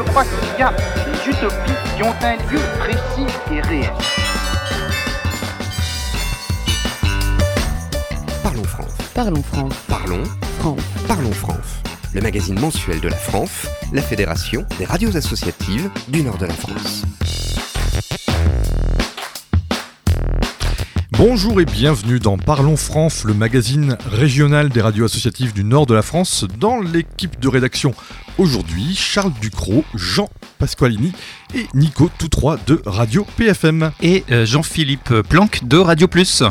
crois qu'il y a des utopies qui ont un lieu précis et réel. Parlons France. Parlons France. Parlons France. Parlons France. Le magazine mensuel de la France, la Fédération des radios associatives du nord de la France. Bonjour et bienvenue dans Parlons France, le magazine régional des radios associatives du nord de la France. Dans l'équipe de rédaction aujourd'hui, Charles Ducrot, Jean Pasqualini et Nico, tous trois de Radio PFM. Et Jean-Philippe Planck de Radio Plus.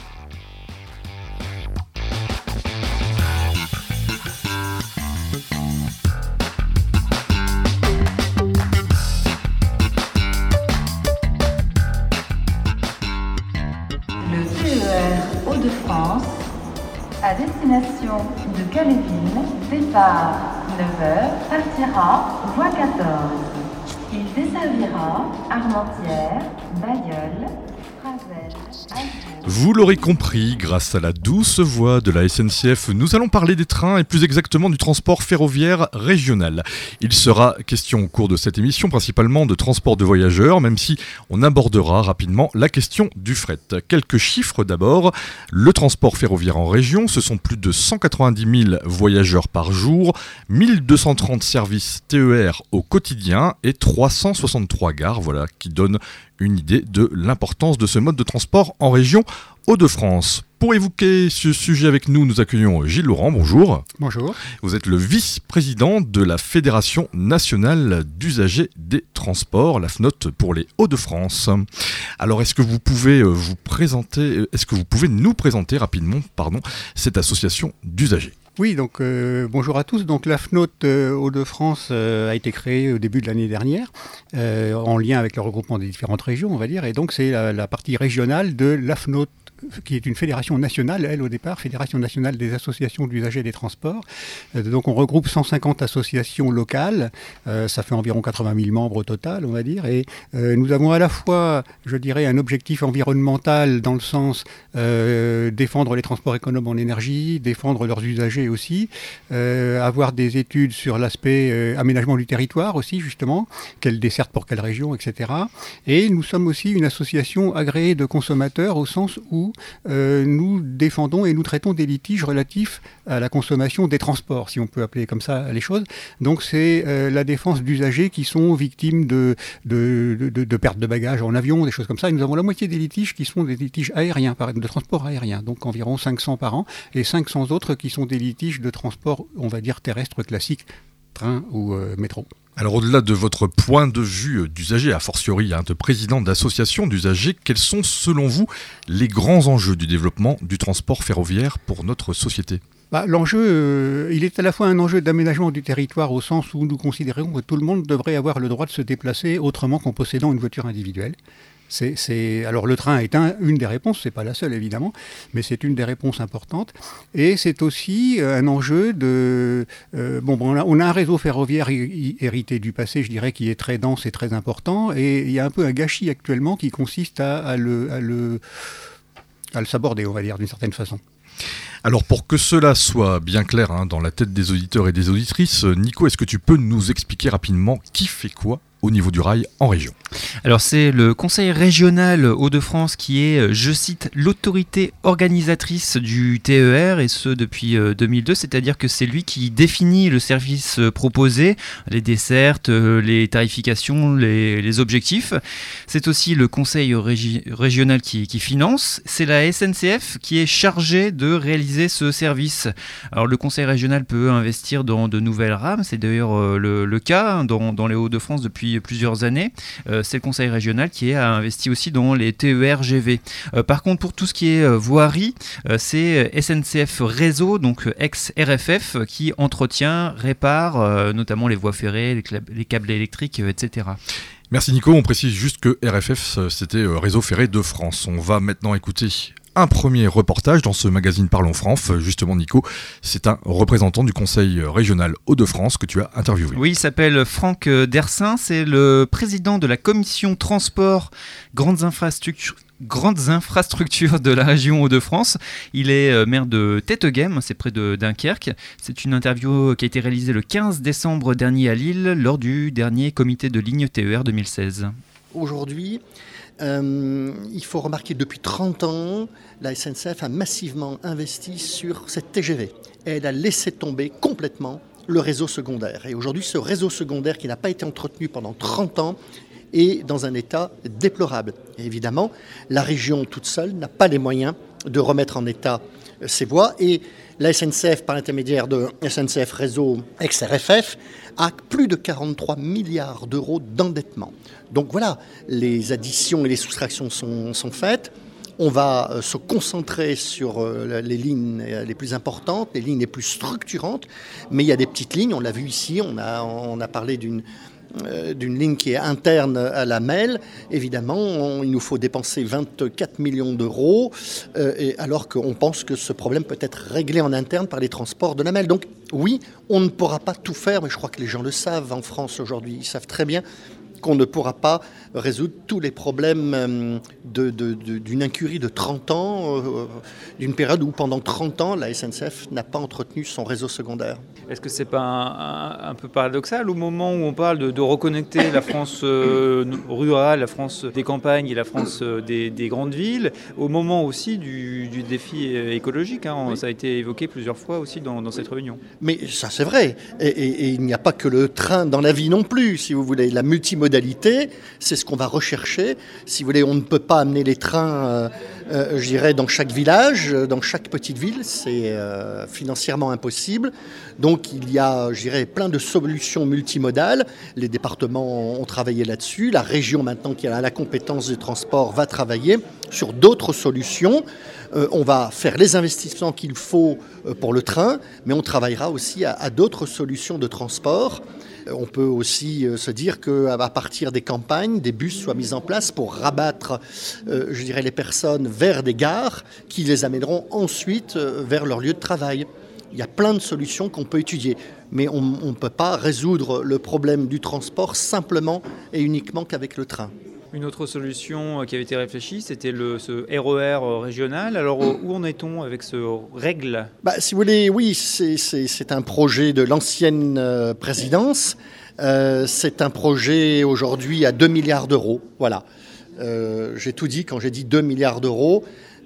À destination de Calais-Ville, départ 9h, partira voie 14. Il desservira Armentières, Bailleul, Frazel, Alger. Vous l'aurez compris, grâce à la douce voix de la SNCF, nous allons parler des trains et plus exactement du transport ferroviaire régional. Il sera question au cours de cette émission principalement de transport de voyageurs, même si on abordera rapidement la question du fret. Quelques chiffres d'abord. Le transport ferroviaire en région, ce sont plus de 190 000 voyageurs par jour, 1230 services TER au quotidien et 363 gares, voilà, qui donnent une idée de l'importance de ce mode de transport en région Hauts-de-France. Pour évoquer ce sujet avec nous, nous accueillons Gilles Laurent, bonjour. Bonjour. Vous êtes le vice-président de la Fédération nationale d'usagers des transports, la FNOT pour les Hauts-de-France. Alors, est-ce que vous pouvez nous présenter rapidement, cette association d'usagers ? Oui, donc bonjour à tous. Donc la FNOT Hauts-de-France a été créée au début de l'année dernière, en lien avec le regroupement des différentes régions, on va dire. Et donc c'est la partie régionale de la FNOT, qui est une fédération nationale, elle au départ, Fédération nationale des associations d'usagers des transports. Donc on regroupe 150 associations locales, ça fait environ 80 000 membres au total, on va dire. Et nous avons à la fois, je dirais, un objectif environnemental dans le sens défendre les transports économes en énergie, défendre leurs usagers aussi, avoir des études sur l'aspect aménagement du territoire aussi, justement, quelle desserte pour quelle région, etc. Et nous sommes aussi une association agréée de consommateurs au sens où nous défendons et nous traitons des litiges relatifs à la consommation des transports, si on peut appeler comme ça les choses. Donc c'est la défense d'usagers qui sont victimes de perte de bagages en avion, des choses comme ça. Et nous avons la moitié des litiges qui sont des litiges aériens, de transport aérien, donc environ 500 par an, et 500 autres qui sont des litiges de transport, on va dire, terrestre classique, train ou métro. Alors au-delà de votre point de vue d'usager, a fortiori de président d'association d'usagers, quels sont selon vous les grands enjeux du développement du transport ferroviaire pour notre société ? L'enjeu, il est à la fois un enjeu d'aménagement du territoire au sens où nous considérons que tout le monde devrait avoir le droit de se déplacer autrement qu'en possédant une voiture individuelle. Alors le train est une des réponses, c'est pas la seule évidemment, mais c'est une des réponses importantes. Et c'est aussi un enjeu de... on a un réseau ferroviaire hérité du passé, je dirais, qui est très dense et très important, et il y a un peu un gâchis actuellement qui consiste à le saborder, on va dire, d'une certaine façon. Alors pour que cela soit bien clair dans la tête des auditeurs et des auditrices, Nico, est-ce que tu peux nous expliquer rapidement qui fait quoi au niveau du rail en région ? Alors c'est le Conseil régional Hauts-de-France qui est, je cite, l'autorité organisatrice du TER, et ce depuis 2002, c'est-à-dire que c'est lui qui définit le service proposé, les dessertes, les tarifications, les objectifs. C'est aussi le Conseil régional qui finance. C'est la SNCF qui est chargée de réaliser ce service. Alors le Conseil régional peut investir dans de nouvelles rames, c'est d'ailleurs le cas dans les Hauts-de-France depuis plusieurs années. C'est le Conseil régional qui a investi aussi dans les TER-GV. Par contre, pour tout ce qui est voirie, c'est SNCF Réseau, donc ex-RFF, qui entretient, répare notamment les voies ferrées, les câbles électriques, etc. Merci Nico, on précise juste que RFF, c'était Réseau Ferré de France. On va maintenant écouter un premier reportage dans ce magazine Parlons France. Justement Nico, c'est un représentant du Conseil régional Hauts-de-France que tu as interviewé. Oui, il s'appelle Franck Dersin, c'est le président de la commission transport, grandes infrastructures grandes infrastructures de la région Hauts-de-France. Il est maire de Tettegem, c'est près de Dunkerque. C'est une interview qui a été réalisée le 15 décembre dernier à Lille lors du dernier comité de ligne TER 2016. Aujourd'hui, il faut remarquer que depuis 30 ans, la SNCF a massivement investi sur cette TGV. Et elle a laissé tomber complètement le réseau secondaire. Et aujourd'hui, ce réseau secondaire qui n'a pas été entretenu pendant 30 ans est dans un état déplorable. Et évidemment, la région toute seule n'a pas les moyens de remettre en état ces voies. Et la SNCF, par l'intermédiaire de SNCF Réseau ex-RFF, a plus de 43 milliards d'euros d'endettement. Donc voilà, les additions et les soustractions sont faites. On va se concentrer sur les lignes les plus importantes, les lignes les plus structurantes, mais il y a des petites lignes, on l'a vu ici, on a parlé d'une ligne qui est interne à la MEL. Évidemment, il nous faut dépenser 24 millions d'euros, alors qu'on pense que ce problème peut être réglé en interne par les transports de la MEL. Donc oui, on ne pourra pas tout faire, mais je crois que les gens le savent en France aujourd'hui, ils savent très bien qu'on ne pourra pas résoudre tous les problèmes d'une incurie de 30 ans, d'une période où pendant 30 ans, la SNCF n'a pas entretenu son réseau secondaire. Est-ce que c'est pas un peu paradoxal au moment où on parle de reconnecter la France rurale, la France des campagnes et la France des grandes villes, au moment aussi du défi écologique, hein, oui. Ça a été évoqué plusieurs fois aussi dans cette réunion. Mais ça c'est vrai, et il n'y a pas que le train dans la vie non plus, si vous voulez. La multimodalité, c'est ce qu'on va rechercher. Si vous voulez, on ne peut pas amener les trains, je dirais, dans chaque village, dans chaque petite ville, c'est financièrement impossible. Donc il y a, je dirais, plein de solutions multimodales. Les départements ont travaillé là-dessus. La région, maintenant qui a la compétence du transport, va travailler sur d'autres solutions. On va faire les investissements qu'il faut pour le train, mais on travaillera aussi à d'autres solutions de transport. On peut aussi se dire qu'à partir des campagnes, des bus soient mis en place pour rabattre, je dirais, les personnes vers des gares qui les amèneront ensuite vers leur lieu de travail. Il y a plein de solutions qu'on peut étudier, mais on ne peut pas résoudre le problème du transport simplement et uniquement qu'avec le train. Une autre solution qui avait été réfléchie, c'était ce RER régional. Alors, où en est-on avec ce règle ? Si vous voulez, oui, c'est un projet de l'ancienne présidence. C'est un projet aujourd'hui à 2 milliards d'euros. Voilà. J'ai tout dit quand j'ai dit 2 milliards d'euros.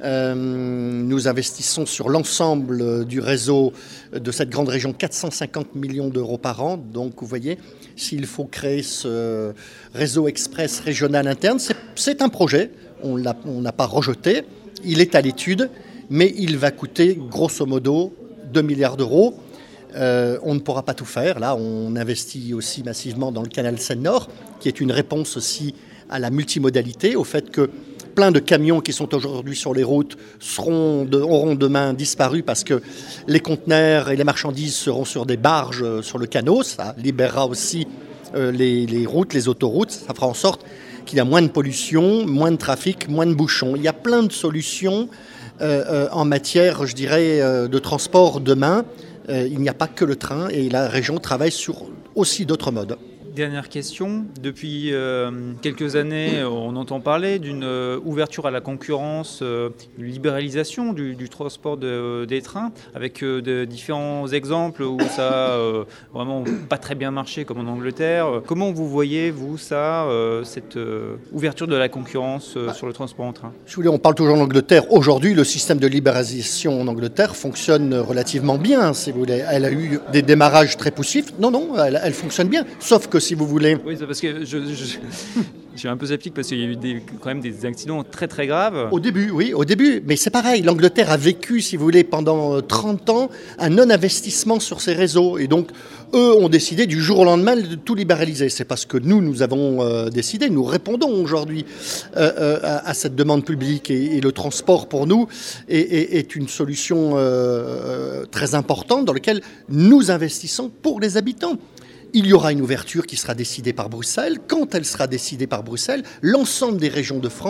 Nous investissons sur l'ensemble du réseau de cette grande région 450 millions d'euros par an. Donc, vous voyez, s'il faut créer ce réseau express régional interne, c'est un projet. On n'a pas rejeté. Il est à l'étude, mais il va coûter grosso modo 2 milliards d'euros. On ne pourra pas tout faire. Là, on investit aussi massivement dans le canal Seine-Nord, qui est une réponse aussi à la multimodalité, au fait que plein de camions qui sont aujourd'hui sur les routes auront demain disparu parce que les conteneurs et les marchandises seront sur des barges sur le canot. Ça libérera aussi les routes, les autoroutes. Ça fera en sorte qu'il y a moins de pollution, moins de trafic, moins de bouchons. Il y a plein de solutions en matière, je dirais, de transport demain. Il n'y a pas que le train et la région travaille sur aussi d'autres modes. Dernière question. Depuis quelques années, on entend parler d'une ouverture à la concurrence, une libéralisation du transport des trains, avec de différents exemples où ça a vraiment pas très bien marché, comme en Angleterre. Comment vous voyez, vous, ça, cette ouverture de la concurrence sur le transport en train ? Si vous voulez, on parle toujours d'Angleterre. Aujourd'hui, le système de libéralisation en Angleterre fonctionne relativement bien, si vous voulez. Elle a eu des démarrages très poussifs. Non, elle fonctionne bien. Sauf que si vous voulez... Oui, c'est parce que je suis un peu sceptique parce qu'il y a eu quand même des accidents très très graves. Au début. Mais c'est pareil. L'Angleterre a vécu, si vous voulez, pendant 30 ans, un non-investissement sur ses réseaux. Et donc, eux ont décidé du jour au lendemain de tout libéraliser. C'est parce que nous avons décidé. Nous répondons aujourd'hui à cette demande publique. Et le transport, pour nous, est une solution très importante dans laquelle nous investissons pour les habitants. Il y aura une ouverture qui sera décidée par Bruxelles. Quand elle sera décidée par Bruxelles, l'ensemble des régions de France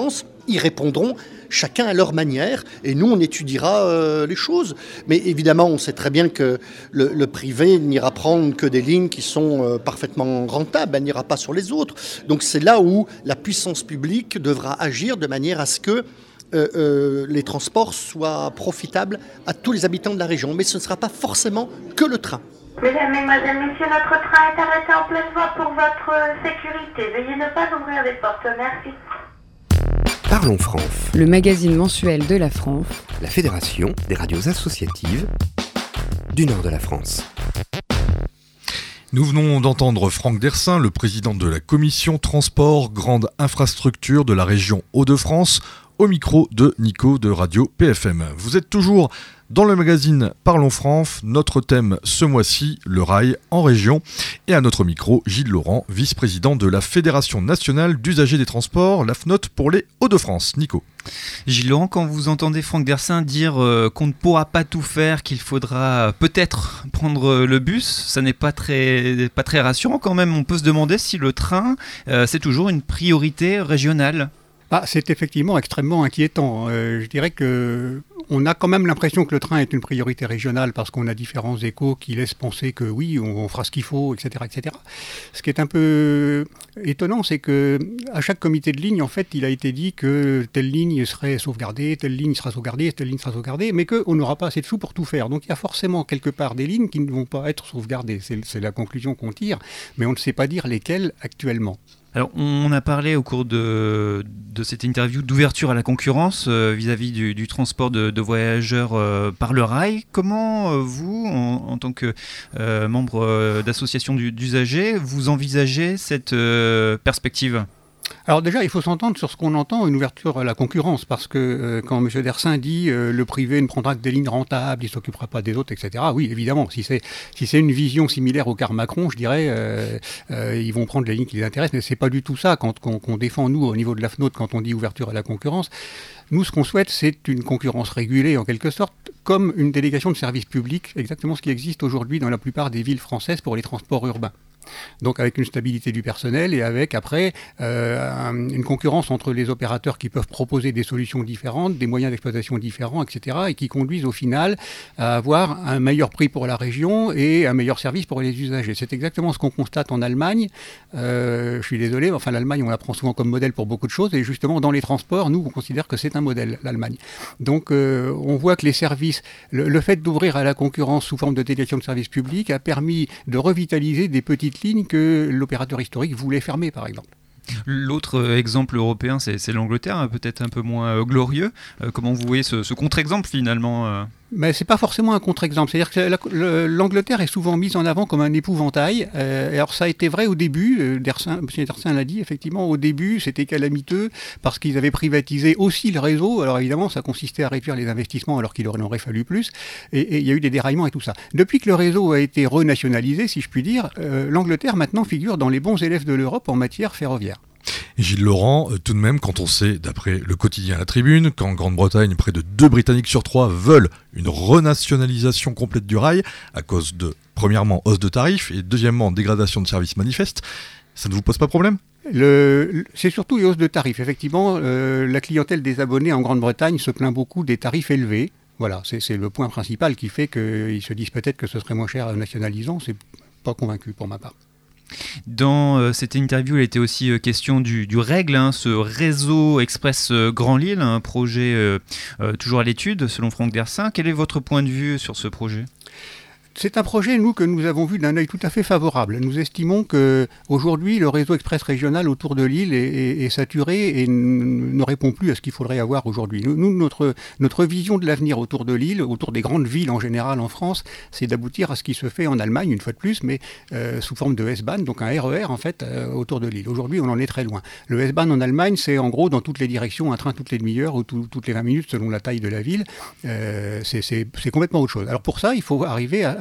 y répondront chacun à leur manière, et nous on étudiera les choses. Mais évidemment on sait très bien que le privé n'ira prendre que des lignes qui sont parfaitement rentables, elle n'ira pas sur les autres. Donc c'est là où la puissance publique devra agir de manière à ce que les transports soient profitables à tous les habitants de la région. Mais ce ne sera pas forcément que le train. Mesdames, Mesdemoiselles, Messieurs, notre train est arrêté en pleine voie pour votre sécurité. Veuillez ne pas ouvrir les portes. Merci. Parlons France, Le magazine mensuel de la France, la fédération des radios associatives du nord de la France. Nous venons d'entendre Franck Dersin, le président de la commission transport grande infrastructure de la région Hauts-de-France, au micro de Nico de Radio PFM. Vous êtes toujours dans le magazine Parlons France, notre thème ce mois-ci, le rail en région. Et à notre micro, Gilles Laurent, vice-président de la Fédération nationale d'usagers des transports, la FNOT pour les Hauts-de-France. Nico. Gilles Laurent, quand vous entendez Franck Dersin dire qu'on ne pourra pas tout faire, qu'il faudra peut-être prendre le bus, ça n'est pas très rassurant quand même. On peut se demander si le train, c'est toujours une priorité régionale. C'est effectivement extrêmement inquiétant. Je dirais qu'on a quand même l'impression que le train est une priorité régionale parce qu'on a différents échos qui laissent penser que oui, on fera ce qu'il faut, etc., etc. Ce qui est un peu étonnant, c'est qu'à chaque comité de ligne, en fait, il a été dit que telle ligne serait sauvegardée, telle ligne sera sauvegardée, telle ligne sera sauvegardée, mais qu'on n'aura pas assez de sous pour tout faire. Donc il y a forcément quelque part des lignes qui ne vont pas être sauvegardées. C'est la conclusion qu'on tire, mais on ne sait pas dire lesquelles actuellement. Alors, on a parlé au cours de cette interview d'ouverture à la concurrence vis-à-vis du transport de voyageurs par le rail. Comment vous, en tant que membre d'association d'usagers, vous envisagez cette perspective ? Alors déjà, il faut s'entendre sur ce qu'on entend, une ouverture à la concurrence, parce que quand M. Dersin dit le privé ne prendra que des lignes rentables, il ne s'occupera pas des autres, etc. Oui, évidemment, si c'est une vision similaire au car Macron, je dirais, ils vont prendre les lignes qui les intéressent, mais c'est pas du tout ça qu'on défend, nous, au niveau de la FNOT, quand on dit ouverture à la concurrence. Nous, ce qu'on souhaite, c'est une concurrence régulée, en quelque sorte, comme une délégation de service public, exactement ce qui existe aujourd'hui dans la plupart des villes françaises pour les transports urbains. Donc avec une stabilité du personnel et avec après une concurrence entre les opérateurs qui peuvent proposer des solutions différentes, des moyens d'exploitation différents, etc. et qui conduisent au final à avoir un meilleur prix pour la région et un meilleur service pour les usagers. C'est exactement ce qu'on constate en Allemagne. Je suis désolé, enfin l'Allemagne on la prend souvent comme modèle pour beaucoup de choses et justement dans les transports, nous on considère que c'est un modèle, l'Allemagne. Donc on voit que les services, le fait d'ouvrir à la concurrence sous forme de délégation de services publics a permis de revitaliser des petites lignes que l'opérateur historique voulait fermer, par exemple. L'autre exemple européen, c'est l'Angleterre, peut-être un peu moins glorieux. Comment vous voyez ce contre-exemple finalement Mais c'est pas forcément un contre-exemple. C'est-à-dire que l'Angleterre est souvent mise en avant comme un épouvantail. Alors ça a été vrai au début. M. Dersin l'a dit, effectivement, au début, c'était calamiteux parce qu'ils avaient privatisé aussi le réseau. Alors évidemment, ça consistait à réduire les investissements alors qu'il en aurait fallu plus. Et il y a eu des déraillements et tout ça. Depuis que le réseau a été renationalisé, si je puis dire, l'Angleterre maintenant figure dans les bons élèves de l'Europe en matière ferroviaire. Et Gilles Laurent, tout de même, quand on sait, d'après le quotidien La Tribune, qu'en Grande-Bretagne, près de 2 Britanniques sur 3 veulent une renationalisation complète du rail, à cause de, premièrement, hausse de tarifs, et deuxièmement, dégradation de services manifestes, ça ne vous pose pas problème ? C'est surtout les hausses de tarifs. Effectivement, la clientèle des abonnés en Grande-Bretagne se plaint beaucoup des tarifs élevés. Voilà, c'est le point principal qui fait qu'ils se disent peut-être que ce serait moins cher nationalisant. C'est pas convaincu pour ma part. Dans cette interview, il était aussi question du REGL, ce réseau express Grand Lille, un projet toujours à l'étude selon Franck Dersin. Quel est votre point de vue sur ce projet ? C'est un projet, nous, que nous avons vu d'un œil tout à fait favorable. Nous estimons qu'aujourd'hui, le réseau express régional autour de Lille est saturé et ne répond plus à ce qu'il faudrait avoir aujourd'hui. Nous, notre vision de l'avenir autour de Lille, autour des grandes villes en général en France, c'est d'aboutir à ce qui se fait en Allemagne, une fois de plus, mais sous forme de S-Bahn, donc un RER, en fait, autour de Lille. Aujourd'hui, on en est très loin. Le S-Bahn en Allemagne, c'est en gros dans toutes les directions, un train toutes les demi-heures ou toutes les 20 minutes selon la taille de la ville. C'est complètement autre chose. Alors pour ça, il faut arriver à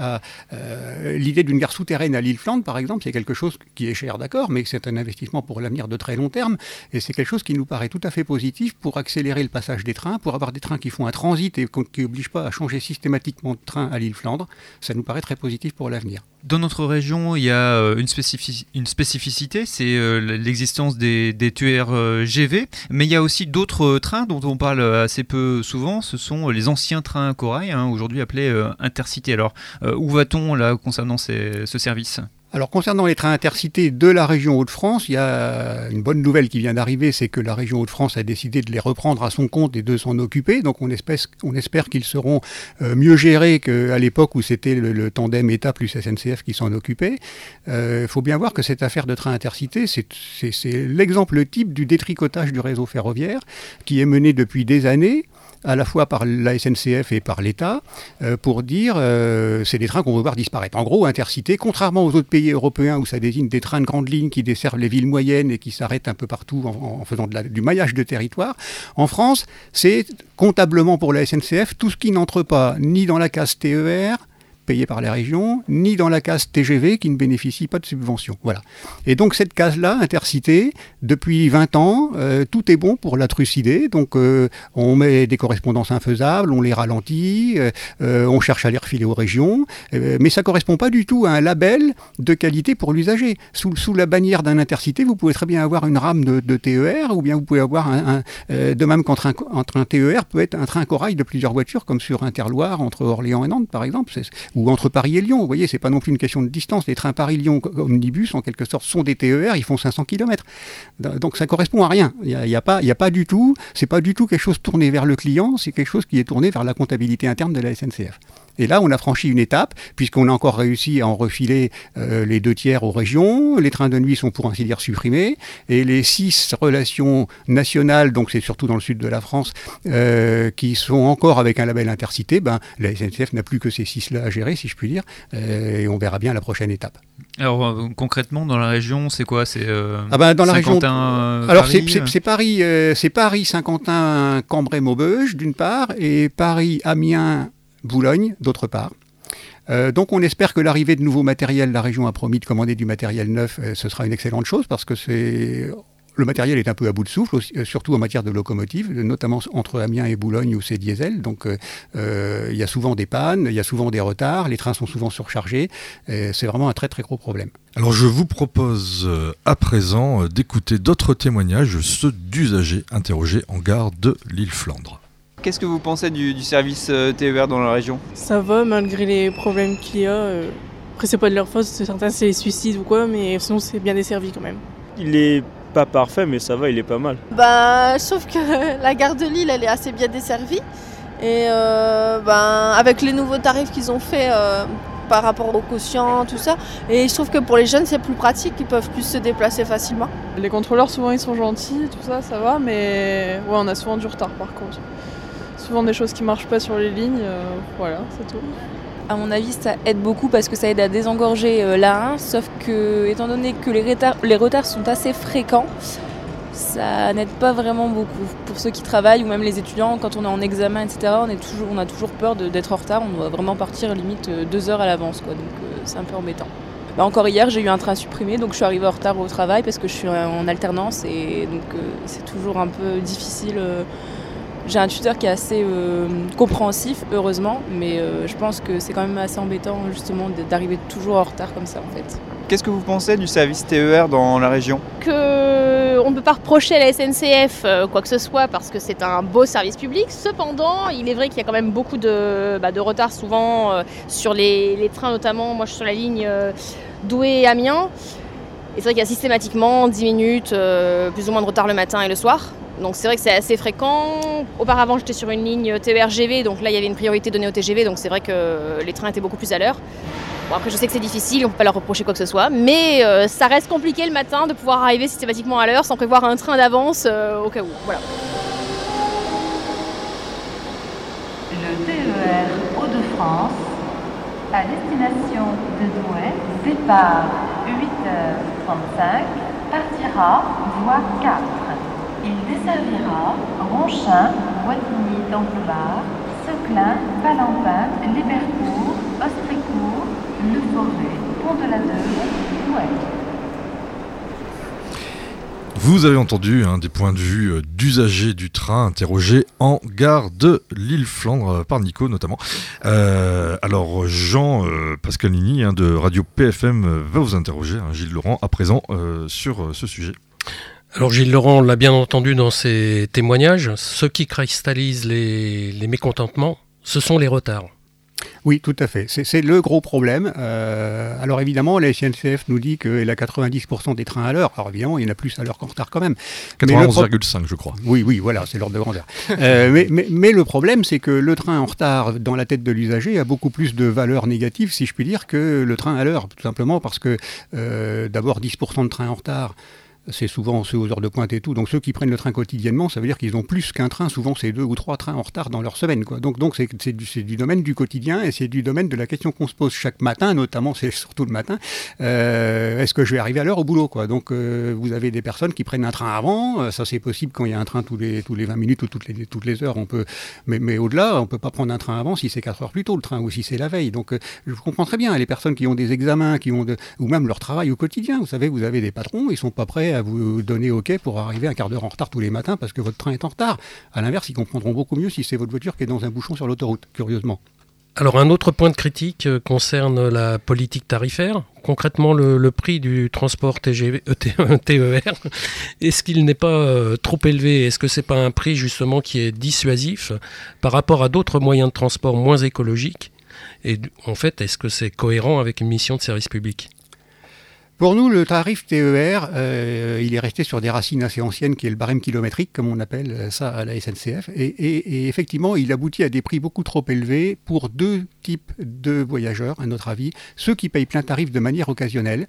l'idée d'une gare souterraine à l'Île-Flandre, par exemple, c'est quelque chose qui est cher, d'accord, mais c'est un investissement pour l'avenir de très long terme, et c'est quelque chose qui nous paraît tout à fait positif pour accélérer le passage des trains, pour avoir des trains qui font un transit et qui n'obligent pas à changer systématiquement de train à l'Île-Flandre. Ça nous paraît très positif pour l'avenir. Dans notre région, il y a une spécificité, c'est l'existence des TER-GV, mais il y a aussi d'autres trains dont on parle assez peu souvent, ce sont les anciens trains corail, aujourd'hui appelés Intercités. Alors, où va-t-on là concernant ce service ? Alors concernant les trains intercités de la région Hauts-de-France, il y a une bonne nouvelle qui vient d'arriver, c'est que la région Hauts-de-France a décidé de les reprendre à son compte et de s'en occuper. Donc on espère qu'ils seront mieux gérés qu'à l'époque où c'était le tandem État plus SNCF qui s'en occupait. Il faut bien voir que cette affaire de train intercité, c'est l'exemple type du détricotage du réseau ferroviaire qui est mené depuis des années, à la fois par la SNCF et par l'État, pour dire c'est des trains qu'on veut voir disparaître. En gros, Intercité, contrairement aux autres pays européens où ça désigne des trains de grande ligne qui desservent les villes moyennes et qui s'arrêtent un peu partout en faisant du maillage de territoire, en France, c'est comptablement pour la SNCF tout ce qui n'entre pas ni dans la case TER, payé par les régions, ni dans la case TGV qui ne bénéficie pas de subventions. Voilà. Et donc cette case-là, Intercité, depuis 20 ans, tout est bon pour la trucider. Donc on met des correspondances infaisables, on les ralentit, on cherche à les refiler aux régions, mais ça ne correspond pas du tout à un label de qualité pour l'usager. Sous la bannière d'un Intercité, vous pouvez très bien avoir une rame de TER, ou bien vous pouvez avoir de même qu'entre un TER peut être un train corail de plusieurs voitures, comme sur Interloire, entre Orléans et Nantes par exemple, ou entre Paris et Lyon. Vous voyez, c'est pas non plus une question de distance. Les trains Paris-Lyon omnibus, en quelque sorte, sont des TER, ils font 500 km. Donc ça correspond à rien. Il y a pas du tout, c'est pas du tout quelque chose tourné vers le client, c'est quelque chose qui est tourné vers la comptabilité interne de la SNCF. Et là, on a franchi une étape, puisqu'on a encore réussi à en refiler les 2/3 aux régions. Les trains de nuit sont pour ainsi dire supprimés. Et les 6 relations nationales, donc c'est surtout dans le sud de la France, qui sont encore avec un label Intercité, la SNCF n'a plus que ces 6-là à gérer, si je puis dire. Et on verra bien la prochaine étape. Alors concrètement, dans la région, c'est quoi ? C'est dans la région. Alors Paris, c'est Paris, Saint-Quentin, Cambrai, Maubeuge, d'une part, et Paris, Amiens, Boulogne, d'autre part. Donc on espère que l'arrivée de nouveaux matériels, la région a promis de commander du matériel neuf, ce sera une excellente chose parce que le matériel est un peu à bout de souffle, surtout en matière de locomotives, notamment entre Amiens et Boulogne où c'est diesel. Donc il y a souvent des pannes, il y a souvent des retards, les trains sont souvent surchargés. C'est vraiment un très très gros problème. Alors je vous propose à présent d'écouter d'autres témoignages, ceux d'usagers interrogés en gare de l'Île-Flandre. Qu'est-ce que vous pensez du service TER dans la région ? Ça va, malgré les problèmes qu'il y a. Après, c'est pas de leur faute, certains c'est les suicides ou quoi, mais sinon c'est bien desservi quand même. Il est pas parfait, mais ça va, il est pas mal. Je trouve que la gare de Lille, elle est assez bien desservie. Et avec les nouveaux tarifs qu'ils ont fait par rapport aux quotients, tout ça. Et je trouve que pour les jeunes, c'est plus pratique, ils peuvent plus se déplacer facilement. Les contrôleurs, souvent, ils sont gentils, tout ça, ça va, mais ouais, on a souvent du retard par contre. Souvent des choses qui ne marchent pas sur les lignes, voilà, c'est tout. À mon avis, ça aide beaucoup parce que ça aide à désengorger l'A1, sauf que, étant donné que les retards sont assez fréquents, ça n'aide pas vraiment beaucoup. Pour ceux qui travaillent ou même les étudiants, quand on est en examen, etc., on a toujours peur d'être en retard, on doit vraiment partir limite 2 heures à l'avance, quoi, donc c'est un peu embêtant. Encore hier, j'ai eu un train supprimé, donc je suis arrivée en retard au travail parce que je suis en alternance et donc c'est toujours un peu difficile. J'ai un tuteur qui est assez compréhensif, heureusement, mais je pense que c'est quand même assez embêtant justement d'arriver toujours en retard comme ça en fait. Qu'est-ce que vous pensez du service TER dans la région ? On ne peut pas reprocher à la SNCF quoi que ce soit parce que c'est un beau service public. Cependant, il est vrai qu'il y a quand même beaucoup de retard souvent sur les trains notamment. Moi je suis sur la ligne Douai-Amiens et c'est vrai qu'il y a systématiquement 10 minutes plus ou moins de retard le matin et le soir. Donc c'est vrai que c'est assez fréquent. Auparavant j'étais sur une ligne TER-GV, donc là il y avait une priorité donnée au TGV, donc c'est vrai que les trains étaient beaucoup plus à l'heure. Bon après je sais que c'est difficile, on ne peut pas leur reprocher quoi que ce soit, mais ça reste compliqué le matin de pouvoir arriver systématiquement à l'heure sans prévoir un train d'avance au cas où. Voilà. Le TER Hauts-de-France à destination de Douai, départ 8h35, partira voie 4. Il desservira Ronchin, Wattignies, D'Amplebar, Seclin, Palampin, Libercourt, Ostricourt, Le Forget, Pont de la Deule, Douai. Vous avez entendu des points de vue d'usagers du train interrogés en gare de Lille-Flandre par Nico notamment. Alors Jean Pascalini de Radio PFM va vous interroger, Gilles Laurent, à présent sur ce sujet. Alors Gilles Laurent l'a bien entendu dans ses témoignages, ce qui cristallise les mécontentements, ce sont les retards. Oui, tout à fait. C'est le gros problème. Alors évidemment, la SNCF nous dit qu'elle a 90% des trains à l'heure. Alors évidemment, il y en a plus à l'heure qu'en retard quand même. 91,5 je crois. Oui, voilà, c'est l'ordre de grandeur. mais le problème, c'est que le train en retard dans la tête de l'usager a beaucoup plus de valeur négative, si je puis dire, que le train à l'heure. Tout simplement parce que d'abord 10% de trains en retard, c'est souvent ceux aux heures de pointe et tout. Donc ceux qui prennent le train quotidiennement, ça veut dire qu'ils ont plus qu'un train. Souvent, c'est 2 ou 3 trains en retard dans leur semaine, quoi. Donc c'est du domaine du quotidien et c'est du domaine de la question qu'on se pose chaque matin, notamment, c'est surtout le matin. Est-ce que je vais arriver à l'heure au boulot, quoi. Donc vous avez des personnes qui prennent un train avant. Ça, c'est possible quand il y a un train tous les 20 minutes ou toutes les heures. On peut, mais au-delà, on peut pas prendre un train avant si c'est 4 heures plus tôt le train ou si c'est la veille. Donc je comprends très bien les personnes qui ont des examens, ou même leur travail au quotidien. Vous savez, vous avez des patrons, ils sont pas prêts à vous donner OK pour arriver un quart d'heure en retard tous les matins parce que votre train est en retard. À l'inverse, ils comprendront beaucoup mieux si c'est votre voiture qui est dans un bouchon sur l'autoroute, curieusement. Alors un autre point de critique concerne la politique tarifaire. Concrètement, le prix du transport TER, est-ce qu'il n'est pas trop élevé ? Est-ce que c'est pas un prix justement qui est dissuasif par rapport à d'autres moyens de transport moins écologiques ? Et en fait, est-ce que c'est cohérent avec une mission de service public ? Pour nous, le tarif TER, il est resté sur des racines assez anciennes, qui est le barème kilométrique, comme on appelle ça à la SNCF. Et effectivement, il aboutit à des prix beaucoup trop élevés pour deux types de voyageurs, à notre avis. Ceux qui payent plein tarif de manière occasionnelle,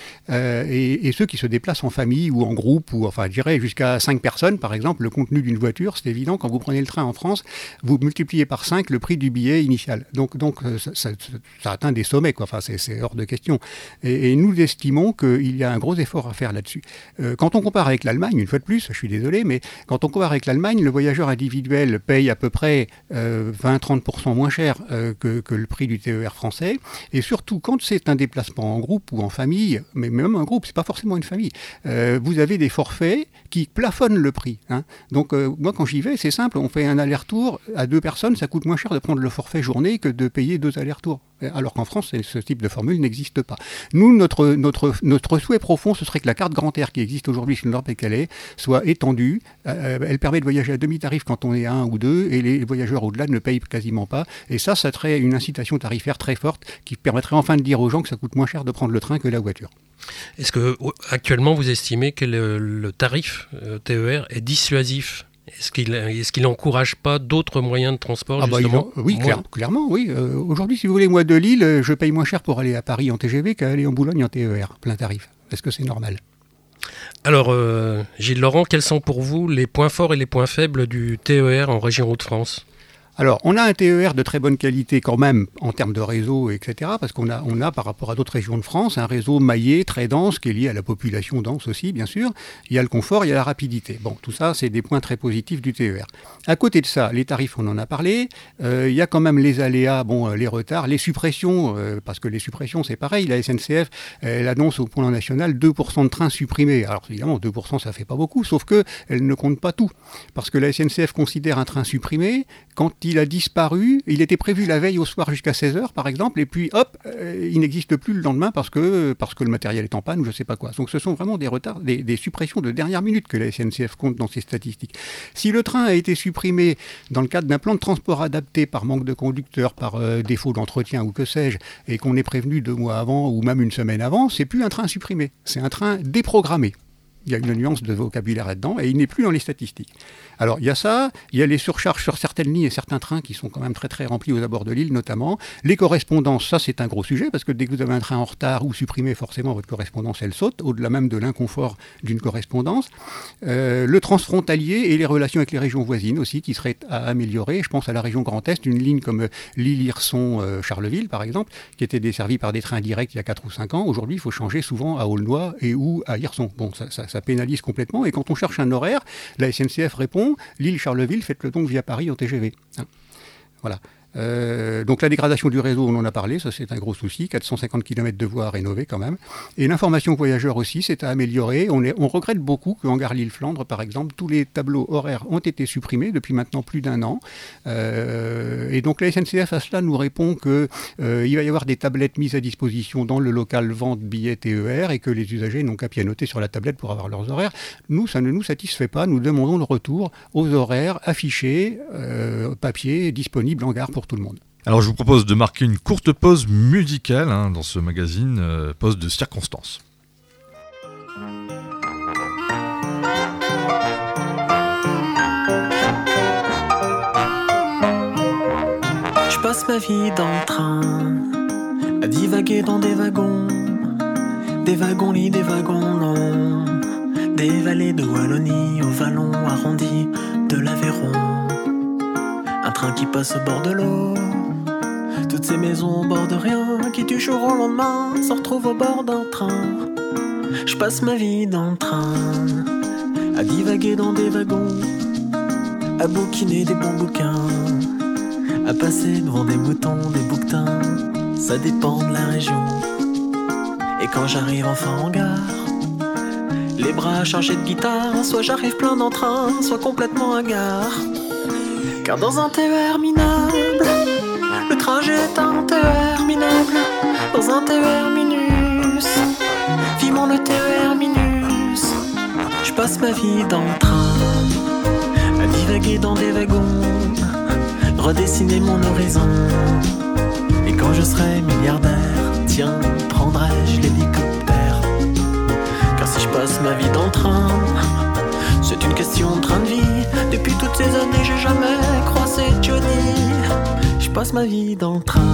et ceux qui se déplacent en famille ou en groupe, ou enfin je dirais jusqu'à 5 personnes par exemple. Le contenu d'une voiture, c'est évident, quand vous prenez le train en France, vous multipliez par 5 le prix du billet initial. Donc ça atteint des sommets, quoi. Enfin, c'est hors de question. Et nous estimons qu'il y a un gros effort à faire là-dessus. Quand on compare avec l'Allemagne, une fois de plus, je suis désolé, mais quand on compare avec l'Allemagne, le voyageur individuel paye à peu près 20-30% moins cher que le prix du TER français. Et surtout, quand c'est un déplacement en groupe ou en famille, mais même un groupe, c'est pas forcément une famille. Vous avez des forfaits qui plafonnent le prix. Donc moi, quand j'y vais, c'est simple, on fait un aller-retour à 2 personnes, ça coûte moins cher de prendre le forfait journée que de payer 2 allers-retours. Alors qu'en France, ce type de formule n'existe pas. Nous, notre souhait profond, ce serait que la carte Grand Air qui existe aujourd'hui sur le Nord-Pas-de-Calais soit étendue. Elle permet de voyager à demi-tarif quand on est à 1 ou 2, et les voyageurs au-delà ne payent quasiment pas. Et ça serait une incitation tarifaire très forte qui permettrait enfin de dire aux gens que ça coûte moins cher de prendre le train que la voiture. Est-ce que actuellement vous estimez que le tarif TER est dissuasif ? Est-ce qu'il n'encourage pas d'autres moyens de transport justement ? Oui, clairement, oui. Aujourd'hui, si vous voulez, moi de Lille, je paye moins cher pour aller à Paris en TGV qu'à aller en Boulogne en TER, plein tarif. Est-ce que c'est normal ? Alors, Gilles Laurent, quels sont pour vous les points forts et les points faibles du TER en région Hauts-de-France ? Alors, on a un TER de très bonne qualité quand même en termes de réseau, etc. Parce qu'on a, par rapport à d'autres régions de France, un réseau maillé, très dense, qui est lié à la population dense aussi, bien sûr. Il y a le confort, il y a la rapidité. Bon, tout ça, c'est des points très positifs du TER. À côté de ça, les tarifs, on en a parlé. Il y a quand même les aléas, les retards, les suppressions, parce que les suppressions, c'est pareil. La SNCF, elle annonce au plan national 2% de trains supprimés. Alors, évidemment, 2%, ça fait pas beaucoup, sauf qu'elle ne compte pas tout. Parce que la SNCF considère un train supprimé quand il a disparu, il était prévu la veille au soir jusqu'à 16h par exemple, et puis hop, il n'existe plus le lendemain parce que le matériel est en panne ou je ne sais pas quoi. Donc ce sont vraiment des retards, des suppressions de dernière minute que la SNCF compte dans ses statistiques. Si le train a été supprimé dans le cadre d'un plan de transport adapté par manque de conducteurs, par défaut d'entretien ou que sais-je, et qu'on est prévenu 2 mois avant ou même une semaine avant, c'est plus un train supprimé, c'est un train déprogrammé. Il y a une nuance de vocabulaire là-dedans et il n'est plus dans les statistiques. Alors il y a ça, il y a les surcharges sur certaines lignes et certains trains qui sont quand même très très remplis aux abords de l'île notamment. Les correspondances, ça c'est un gros sujet parce que dès que vous avez un train en retard ou supprimé, forcément votre correspondance elle saute, au-delà même de l'inconfort d'une correspondance. Le transfrontalier et les relations avec les régions voisines aussi qui seraient à améliorer. Je pense à la région Grand Est, une ligne comme Lille-Hirson-Charleville par exemple, qui était desservie par des trains directs il y a 4 ou 5 ans. Aujourd'hui il faut changer souvent à Aulnoy et ou à Hirson. Bon, ça pénalise complètement et quand on cherche un horaire, la SNCF répond Lille-Charleville, faites-le donc via Paris en TGV. Voilà. Donc la dégradation du réseau, on en a parlé, ça c'est un gros souci, 450 km de voies à rénover quand même. Et l'information voyageurs aussi, c'est à améliorer. On regrette beaucoup qu'en gare Lille-Flandre, par exemple, tous les tableaux horaires ont été supprimés depuis maintenant plus d'1 an. Et donc la SNCF à cela nous répond qu'il va y avoir des tablettes mises à disposition dans le local vente billets TER et que les usagers n'ont qu'à pianoter sur la tablette pour avoir leurs horaires. Nous, ça ne nous satisfait pas. Nous demandons le retour aux horaires affichés, papier, disponibles en gare pour tout le monde. Alors je vous propose de marquer une courte pause musicale dans ce magazine, pause de circonstance. Je passe ma vie dans le train, à divaguer dans des wagons lits, des wagons longs, des vallées de Wallonie aux vallons arrondis de l'Aveyron. Un train qui passe au bord de l'eau, toutes ces maisons au bord de rien, qui du jour au lendemain se retrouvent au bord d'un train. Je passe ma vie dans le train, à divaguer dans des wagons, à bouquiner des bons bouquins, à passer devant des moutons, des bouquetins, ça dépend de la région. Et quand j'arrive enfin en gare, les bras chargés de guitare, soit j'arrive plein d'entrain, soit complètement hagard. Car dans un TER minable, le trajet est un TER minable. Dans un TER minus, vivement le TER minus. Je passe ma vie dans le train, à divaguer dans des wagons, redessiner mon horizon. Et quand je serai milliardaire, tiens, prendrai-je l'hélicoptère? Car si je passe ma vie dans le train, c'est une question de train de vie. Depuis toutes ces années, j'ai jamais croisé Johnny. Je passe ma vie dans le train,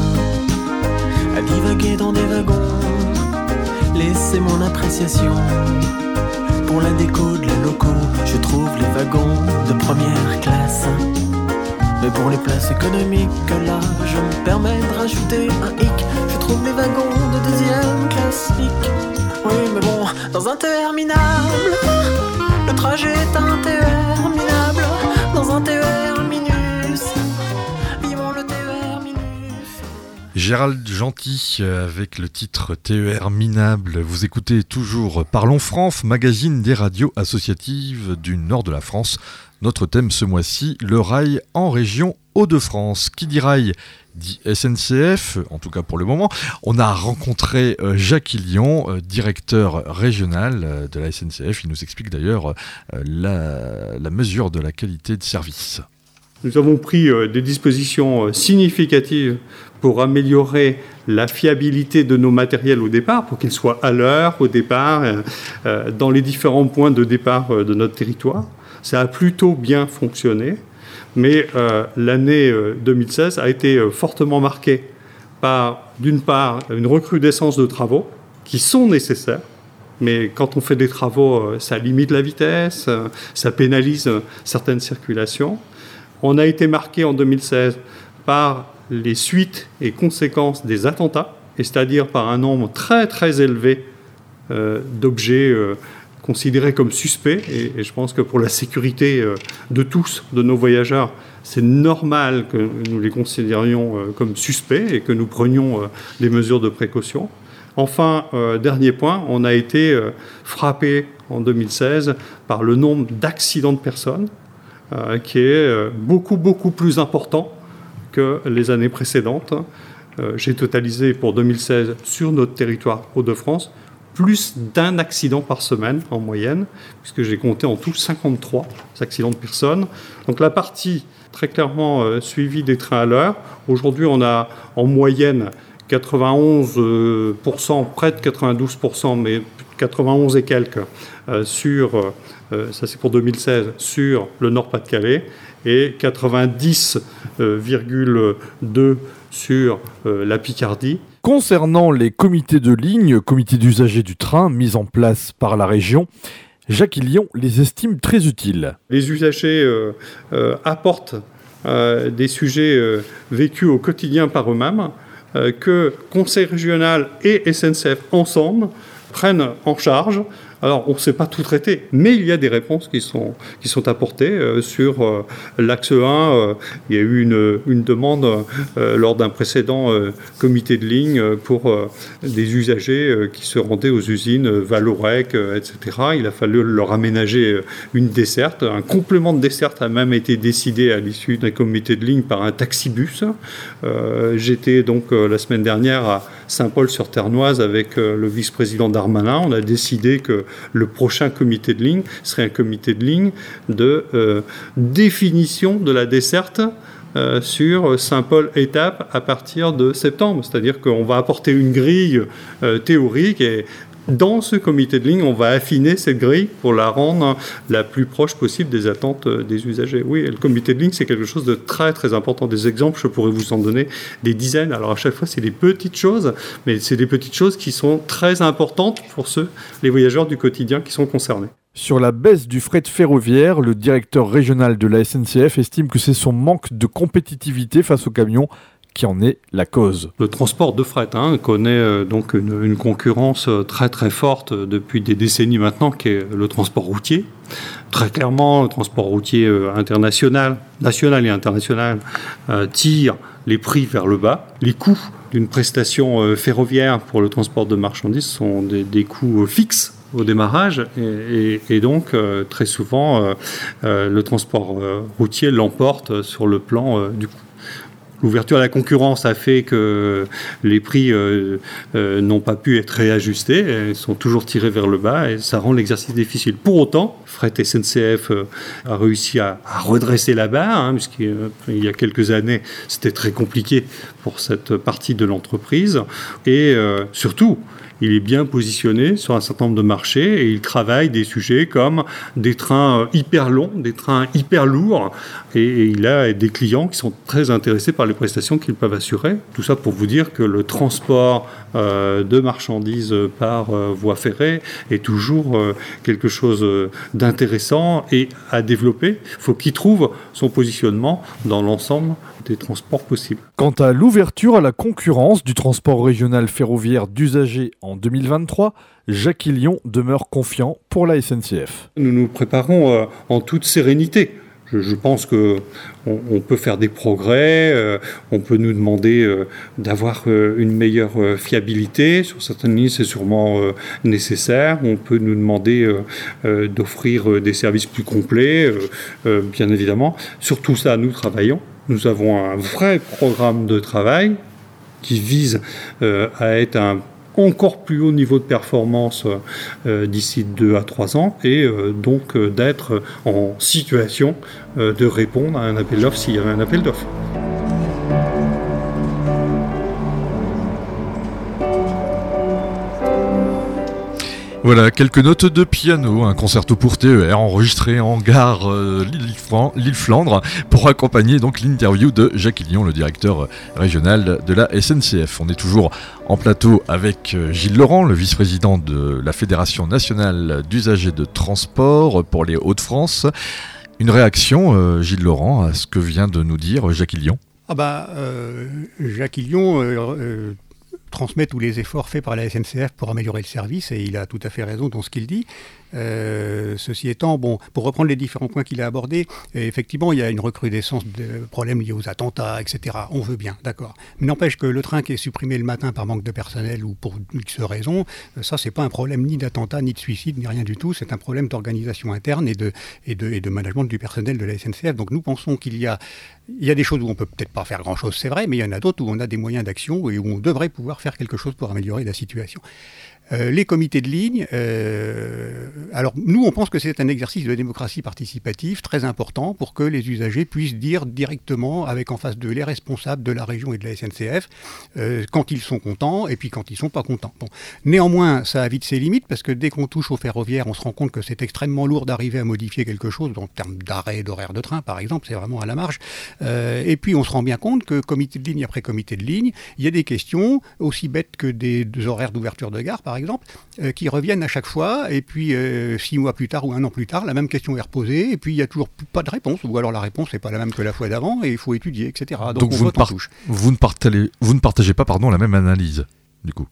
à divaguer dans des wagons, laisser mon appréciation pour la déco de la loco. Je trouve les wagons de première classe, mais pour les places économiques, là, je me permets de rajouter un hic. Je trouve les wagons de deuxième classe hic. Oui, mais bon, dans un TER minable, le trajet est un TER minable. Dans un TER minus, vivons le TER minus. Gérald Gentil avec le titre TER minable. Vous écoutez toujours Parlons France, magazine des radios associatives du nord de la France. Notre thème ce mois-ci, le rail en région Hauts-de-France. Qui dit rail dit SNCF, en tout cas pour le moment. On a rencontré Jacques Hillion, directeur régional de la SNCF. Il nous explique d'ailleurs la mesure de la qualité de service. Nous avons pris des dispositions significatives pour améliorer la fiabilité de nos matériels au départ, pour qu'ils soient à l'heure au départ, dans les différents points de départ de notre territoire. Ça a plutôt bien fonctionné, mais l'année 2016 a été fortement marquée par, d'une part, une recrudescence de travaux qui sont nécessaires, mais quand on fait des travaux, ça limite la vitesse, ça pénalise certaines circulations. On a été marqué en 2016 par les suites et conséquences des attentats, et c'est-à-dire par un nombre très très élevé d'objets considérés comme suspects, et je pense que pour la sécurité de tous, de nos voyageurs, c'est normal que nous les considérions comme suspects et que nous prenions des mesures de précaution. Enfin, dernier point, on a été frappé en 2016 par le nombre d'accidents de personnes, qui est beaucoup plus important que les années précédentes. J'ai totalisé pour 2016 sur notre territoire Hauts-de-France plus d'un accident par semaine en moyenne, puisque j'ai compté en tout 53 accidents de personnes. Donc la partie très clairement suivie des trains à l'heure, aujourd'hui on a en moyenne 91%, près de 92%, mais 91 et quelques sur, ça c'est pour 2016, sur le Nord-Pas-de-Calais, et 90,2 sur la Picardie. Concernant les comités de ligne, comités d'usagers du train mis en place par la région, Jacques Hillion les estime très utiles. Les usagers apportent des sujets vécus au quotidien par eux-mêmes, que Conseil régional et SNCF ensemble prennent en charge Alors, on ne sait pas tout traiter, mais il y a des réponses qui sont apportées. Sur l'axe 1, il y a eu une demande lors d'un précédent comité de ligne pour des usagers qui se rendaient aux usines Vallourec, etc. Il a fallu leur aménager une desserte. Un complément de desserte a même été décidé à l'issue d'un comité de ligne par un taxibus. J'étais donc la semaine dernière à Saint-Paul-sur-Ternoise avec le vice-président Darmanin. On a décidé que le prochain comité de ligne serait un comité de ligne de définition de la desserte sur Saint-Paul-Étape à partir de septembre. C'est-à-dire qu'on va apporter une grille théorique et dans ce comité de ligne, on va affiner cette grille pour la rendre la plus proche possible des attentes des usagers. Oui, le comité de ligne, c'est quelque chose de très, très important. Des exemples, je pourrais vous en donner des dizaines. Alors, à chaque fois, c'est des petites choses, mais c'est des petites choses qui sont très importantes pour les voyageurs du quotidien qui sont concernés. Sur la baisse du fret ferroviaire, le directeur régional de la SNCF estime que c'est son manque de compétitivité face aux camions qui en est la cause. Le transport de fret connaît donc une concurrence très très forte depuis des décennies maintenant, qui est le transport routier. Très clairement, le transport routier international, national et international, tire les prix vers le bas. Les coûts d'une prestation ferroviaire pour le transport de marchandises sont des coûts fixes au démarrage et donc très souvent le transport routier l'emporte sur le plan du coût. L'ouverture à la concurrence a fait que les prix n'ont pas pu être réajustés, ils sont toujours tirés vers le bas et ça rend l'exercice difficile. Pour autant, Fret SNCF a réussi à redresser la barre, puisqu'il y a quelques années, c'était très compliqué pour cette partie de l'entreprise. Et surtout, il est bien positionné sur un certain nombre de marchés et il travaille des sujets comme des trains hyper longs, des trains hyper lourds et il a des clients qui sont très intéressés par les prestations qu'ils peuvent assurer. Tout ça pour vous dire que le transport de marchandises par voie ferrée est toujours quelque chose d'intéressant et à développer. Il faut qu'il trouve son positionnement dans l'ensemble des transports possibles. Quant à l'ouverture à la concurrence du transport régional ferroviaire d'usagers en 2023, Jacques Hillion demeure confiant pour la SNCF. Nous nous préparons en toute sérénité. Je pense qu'on peut faire des progrès, on peut nous demander d'avoir une meilleure fiabilité. Sur certaines lignes, c'est sûrement nécessaire. On peut nous demander d'offrir des services plus complets, bien évidemment. Sur tout ça, nous travaillons. Nous avons un vrai programme de travail qui vise à être un encore plus haut niveau de performance d'ici 2 à 3 ans et donc d'être en situation de répondre à un appel d'offres s'il y avait un appel d'offres. Voilà, quelques notes de piano, un concerto pour TER enregistré en gare Lille-Flandre pour accompagner donc l'interview de Jacques Hillion, le directeur régional de la SNCF. On est toujours en plateau avec Gilles Laurent, le vice-président de la Fédération nationale d'usagers de transport pour les Hauts-de-France. Une réaction, Gilles Laurent, à ce que vient de nous dire Jacques Hillion ? Jacques Hillion transmet tous les efforts faits par la SNCF pour améliorer le service et il a tout à fait raison dans ce qu'il dit. Ceci étant, pour reprendre les différents points qu'il a abordés, effectivement, il y a une recrudescence de problèmes liés aux attentats, etc. On veut bien, d'accord. Mais n'empêche que le train qui est supprimé le matin par manque de personnel ou pour X raisons, ça, c'est pas un problème ni d'attentat, ni de suicide, ni rien du tout. C'est un problème d'organisation interne et de management du personnel de la SNCF. Donc nous pensons qu'il y a des choses où on peut peut-être pas faire grand-chose, c'est vrai, mais il y en a d'autres où on a des moyens d'action et où on devrait pouvoir faire quelque chose pour améliorer la situation. Les comités de ligne, alors nous on pense que c'est un exercice de démocratie participative très important pour que les usagers puissent dire directement avec en face d'eux les responsables de la région et de la SNCF quand ils sont contents et puis quand ils sont pas contents. Bon. Néanmoins ça a vite ses limites parce que dès qu'on touche au ferroviaire on se rend compte que c'est extrêmement lourd d'arriver à modifier quelque chose en termes d'arrêt, d'horaire de train par exemple, c'est vraiment à la marge. Et puis on se rend bien compte que comité de ligne après comité de ligne, il y a des questions aussi bêtes que des horaires d'ouverture de gare par exemple, qui reviennent à chaque fois, et puis 6 mois plus tard ou 1 an plus tard, la même question est reposée, et puis il n'y a toujours pas de réponse, ou alors la réponse n'est pas la même que la fois d'avant, et il faut étudier, etc. Donc vous ne partagez pas la même analyse, du coup,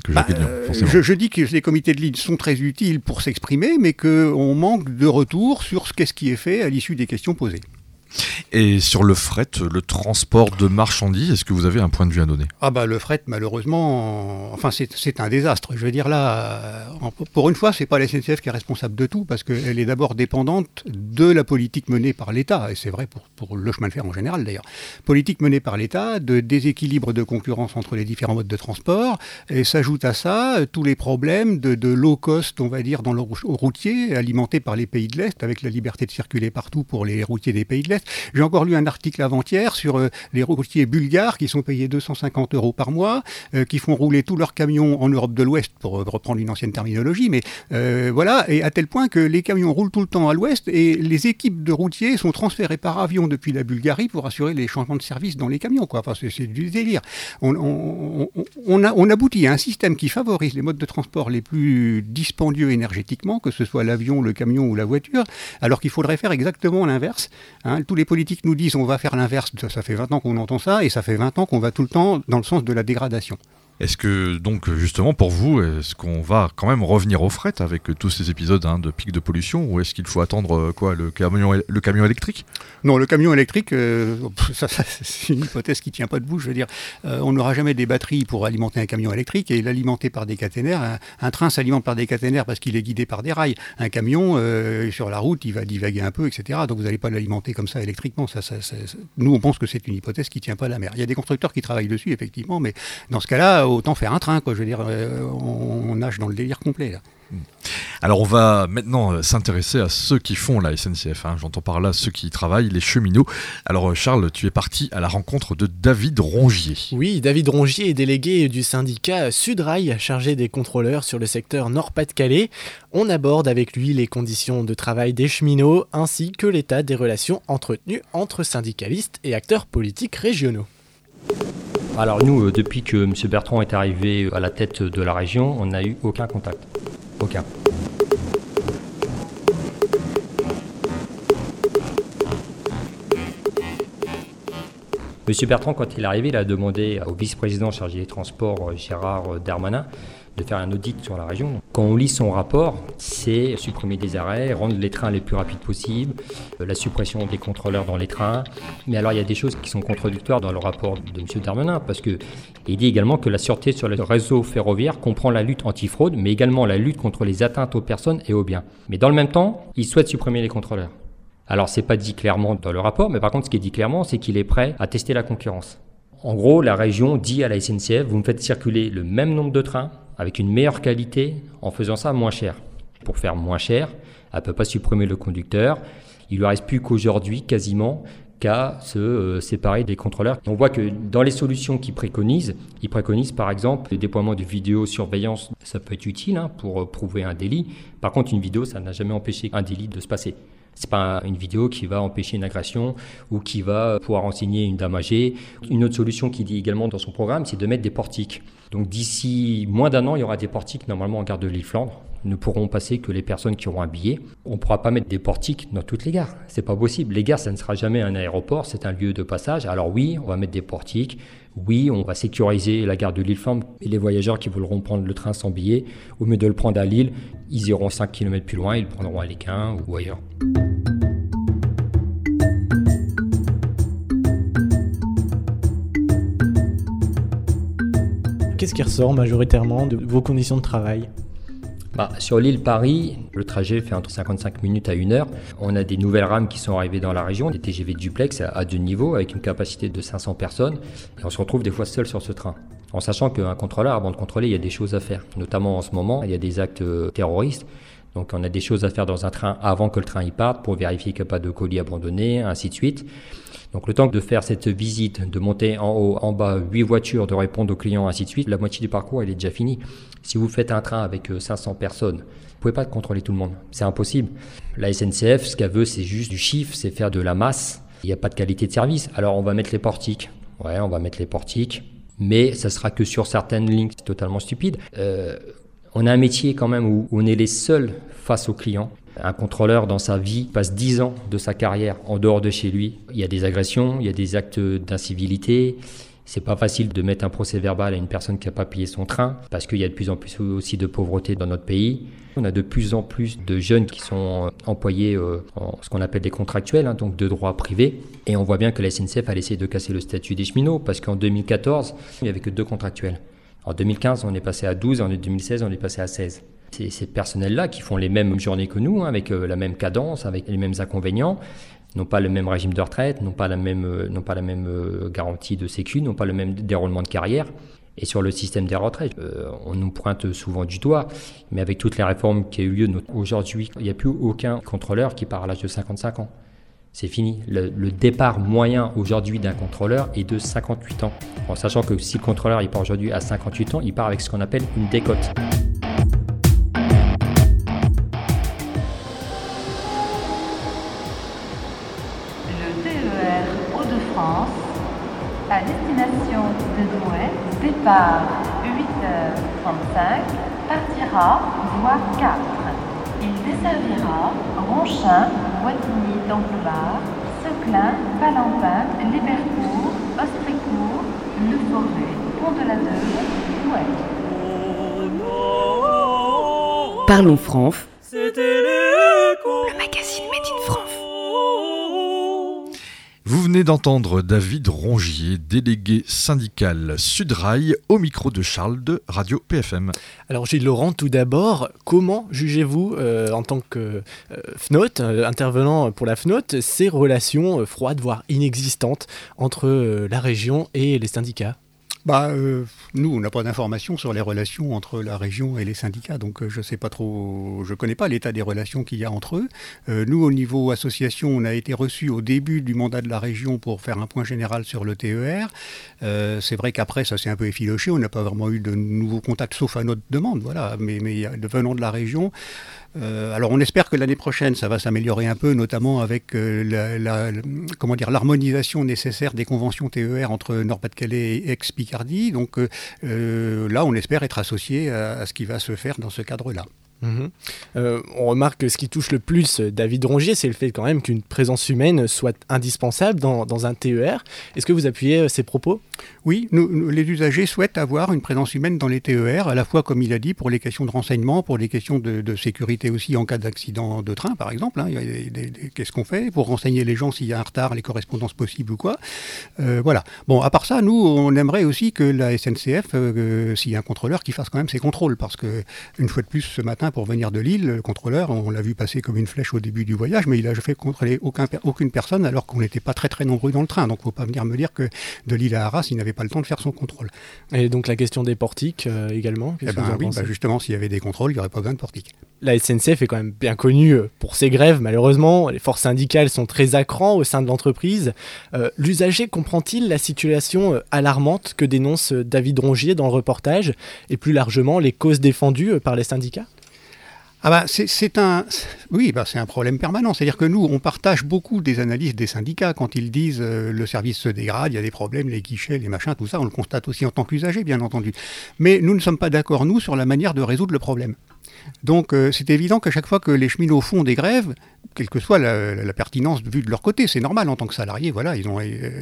que Jacques Aignan, forcément. Je dis que les comités de ligne sont très utiles pour s'exprimer, mais qu'on manque de retour sur ce qui est fait à l'issue des questions posées. Et sur le fret, le transport de marchandises, est-ce que vous avez un point de vue à donner ? Le fret, malheureusement, c'est un désastre. Je veux dire là, pour une fois, c'est pas la SNCF qui est responsable de tout, parce qu'elle est d'abord dépendante de la politique menée par l'État, et c'est vrai pour le chemin de fer en général d'ailleurs. Politique menée par l'État, de déséquilibre de concurrence entre les différents modes de transport, et s'ajoute à ça tous les problèmes de low cost, on va dire, dans le routier, alimentés par les pays de l'Est, avec la liberté de circuler partout pour les routiers des pays de l'Est. J'ai encore lu un article avant-hier sur les routiers bulgares qui sont payés 250 € par mois, qui font rouler tous leurs camions en Europe de l'Ouest, pour reprendre une ancienne terminologie, mais voilà, et à tel point que les camions roulent tout le temps à l'Ouest et les équipes de routiers sont transférées par avion depuis la Bulgarie pour assurer les changements de service dans les camions, quoi. Enfin, c'est du délire. On aboutit à un système qui favorise les modes de transport les plus dispendieux énergétiquement, que ce soit l'avion, le camion ou la voiture, alors qu'il faudrait faire exactement l'inverse. Tous les politiques nous disent on va faire l'inverse, ça fait 20 ans qu'on entend ça, et ça fait 20 ans qu'on va tout le temps dans le sens de la dégradation. Est-ce que, donc, justement, pour vous, est-ce qu'on va quand même revenir au fret avec tous ces épisodes de pic de pollution, ou est-ce qu'il faut attendre le camion électrique ? Non, le camion électrique, ça, c'est une hypothèse qui ne tient pas debout. Je veux dire, on n'aura jamais des batteries pour alimenter un camion électrique et l'alimenter par des caténaires. Un train s'alimente par des caténaires parce qu'il est guidé par des rails. Un camion, sur la route, il va divaguer un peu, etc. Donc vous n'allez pas l'alimenter comme ça électriquement. Nous, on pense que c'est une hypothèse qui ne tient pas la mer. Il y a des constructeurs qui travaillent dessus, effectivement, mais dans ce cas-là, autant faire un train, quoi. Je veux dire, on nage dans le délire complet, là. Alors on va maintenant s'intéresser à ceux qui font la SNCF, j'entends par là ceux qui y travaillent, les cheminots. Alors Charles, tu es parti à la rencontre de David Rongier. Oui, David Rongier est délégué du syndicat Sudrail, chargé des contrôleurs sur le secteur Nord-Pas-de-Calais. On aborde avec lui les conditions de travail des cheminots ainsi que l'état des relations entretenues entre syndicalistes et acteurs politiques régionaux. Alors nous, depuis que M. Bertrand est arrivé à la tête de la région, on n'a eu aucun contact. Aucun. M. Bertrand, quand il est arrivé, il a demandé au vice-président chargé des transports, Gérard Darmanin, de faire un audit sur la région. Quand on lit son rapport, c'est supprimer des arrêts, rendre les trains les plus rapides possibles, la suppression des contrôleurs dans les trains. Mais alors il y a des choses qui sont contradictoires dans le rapport de M. Darmanin, parce qu'il dit également que la sûreté sur le réseau ferroviaire comprend la lutte antifraude, mais également la lutte contre les atteintes aux personnes et aux biens. Mais dans le même temps, il souhaite supprimer les contrôleurs. Alors c'est pas dit clairement dans le rapport, mais par contre ce qui est dit clairement, c'est qu'il est prêt à tester la concurrence. En gros, la région dit à la SNCF, vous me faites circuler le même nombre de trains, avec une meilleure qualité, en faisant ça moins cher. Pour faire moins cher, elle ne peut pas supprimer le conducteur. Il ne lui reste plus qu'aujourd'hui, quasiment, qu'à se séparer des contrôleurs. On voit que dans les solutions qu'ils préconisent, ils préconisent par exemple le déploiement de vidéosurveillance. Ça peut être utile pour prouver un délit. Par contre, une vidéo, ça n'a jamais empêché un délit de se passer. C'est pas une vidéo qui va empêcher une agression ou qui va pouvoir renseigner une dame âgée. Une autre solution qu'il dit également dans son programme, c'est de mettre des portiques. Donc d'ici moins d'un an, il y aura des portiques normalement en gare de Lille-Flandre. Ne pourront passer que les personnes qui auront un billet. On ne pourra pas mettre des portiques dans toutes les gares. C'est pas possible. Les gares, ça ne sera jamais un aéroport, c'est un lieu de passage. Alors oui, on va mettre des portiques. Oui, on va sécuriser la gare de Lille-Flandre. Et les voyageurs qui voudront prendre le train sans billet, au mieux de le prendre à Lille, ils iront 5 km plus loin, ils le prendront à Léquin ou ailleurs. Qu'est-ce qui ressort majoritairement de vos conditions de travail ? Sur l'île Paris, le trajet fait entre 55 minutes à 1 heure. On a des nouvelles rames qui sont arrivées dans la région, des TGV duplex à 2 niveaux avec une capacité de 500 personnes. Et on se retrouve des fois seul sur ce train. En sachant qu'un contrôleur, avant de contrôler, il y a des choses à faire. Notamment en ce moment, il y a des actes terroristes. Donc on a des choses à faire dans un train avant que le train y parte pour vérifier qu'il n'y a pas de colis abandonnés, ainsi de suite. Donc le temps de faire cette visite, de monter en haut, en bas, 8 voitures, de répondre aux clients, ainsi de suite, la moitié du parcours, elle est déjà finie. Si vous faites un train avec 500 personnes, vous ne pouvez pas contrôler tout le monde. C'est impossible. La SNCF, ce qu'elle veut, c'est juste du chiffre, c'est faire de la masse. Il n'y a pas de qualité de service. Alors on va mettre les portiques. Ouais, on va mettre les portiques. Mais ça sera que sur certaines lignes. C'est totalement stupide. On a un métier quand même où on est les seuls face aux clients. Un contrôleur, dans sa vie, passe 10 ans de sa carrière en dehors de chez lui. Il y a des agressions, il y a des actes d'incivilité, C'est pas facile de mettre un procès verbal à une personne qui n'a pas payé son train, parce qu'il y a de plus en plus aussi de pauvreté dans notre pays. On a de plus en plus de jeunes qui sont employés en ce qu'on appelle des contractuels, donc de droit privé. Et on voit bien que la SNCF a essayé de casser le statut des cheminots, parce qu'en 2014, il n'y avait que 2 contractuels. En 2015, on est passé à 12, et en 2016, on est passé à 16. C'est ces personnels-là qui font les mêmes journées que nous, avec la même cadence, avec les mêmes inconvénients, n'ont pas le même régime de retraite, n'ont pas la même garantie de sécu, n'ont pas le même déroulement de carrière. Et sur le système des retraites, on nous pointe souvent du doigt, mais avec toutes les réformes qui ont eu lieu aujourd'hui, il n'y a plus aucun contrôleur qui part à l'âge de 55 ans. C'est fini. Le départ moyen aujourd'hui d'un contrôleur est de 58 ans. En sachant que si le contrôleur il part aujourd'hui à 58 ans, il part avec ce qu'on appelle une décote. Le TER Hauts-de-France à destination de Douai, départ 8h35, partira voie 4. Il desservira Ronchin, Wattignies-d'Amplebar, Seclin, Palampin, Libercourt, Ostricourt, Le Forêt, Pont-de-la-Deuil, Douai. Parlons Franf, le magazine Made in France. Vous venez d'entendre David Rongier, délégué syndical Sudrail, au micro de Charles de Radio PFM. Alors Gilles Laurent, tout d'abord, comment jugez-vous en tant que FNOT, intervenant pour la FNOT, ces relations froides, voire inexistantes entre la région et les syndicats ? Nous, on n'a pas d'informations sur les relations entre la région et les syndicats, donc je sais pas trop, je connais pas l'état des relations qu'il y a entre eux. Nous, au niveau association, on a été reçus au début du mandat de la région pour faire un point général sur le TER. C'est vrai qu'après, ça s'est un peu effiloché, on n'a pas vraiment eu de nouveaux contacts, sauf à notre demande, voilà, mais venant de la région. Alors on espère que l'année prochaine ça va s'améliorer un peu, notamment avec l'harmonisation nécessaire des conventions TER entre Nord-Pas-de-Calais et Aix-Picardie. Donc là on espère être associé à ce qui va se faire dans ce cadre-là. On remarque que ce qui touche le plus David Rongier, c'est le fait quand même qu'une présence humaine soit indispensable dans un TER. Est-ce que vous appuyez ces propos ? Oui, les usagers souhaitent avoir une présence humaine dans les TER, à la fois, comme il a dit, pour les questions de renseignement, pour les questions de sécurité aussi en cas d'accident de train, par exemple. Qu'est-ce qu'on fait pour renseigner les gens s'il y a un retard, les correspondances possibles ou quoi. Voilà. Bon, à part ça, nous, on aimerait aussi que la SNCF, s'il y a un contrôleur, qui fasse quand même ses contrôles, parce que une fois de plus, ce matin, pour venir de Lille, le contrôleur, on l'a vu passer comme une flèche au début du voyage, mais il a fait contrôler aucune personne alors qu'on n'était pas très très nombreux dans le train. Donc il ne faut pas venir me dire que de Lille à Arras, il n'avait pas le temps de faire son contrôle. Et donc la question des portiques également. Justement, s'il y avait des contrôles, il n'y aurait pas besoin de portiques. La SNCF est quand même bien connue pour ses grèves, malheureusement. Les forces syndicales sont très à cran au sein de l'entreprise. L'usager comprend-il la situation alarmante que dénonce David Rongier dans le reportage, et plus largement les causes défendues par les syndicats ? C'est un problème permanent. C'est-à-dire que nous, on partage beaucoup des analyses des syndicats quand ils disent le service se dégrade, il y a des problèmes, les guichets, les machins, tout ça, on le constate aussi en tant qu'usager, bien entendu. Mais nous ne sommes pas d'accord, nous, sur la manière de résoudre le problème. Donc c'est évident qu'à chaque fois que les cheminots font des grèves, quelle que soit la pertinence vue de leur côté, c'est normal en tant que salariés, voilà, on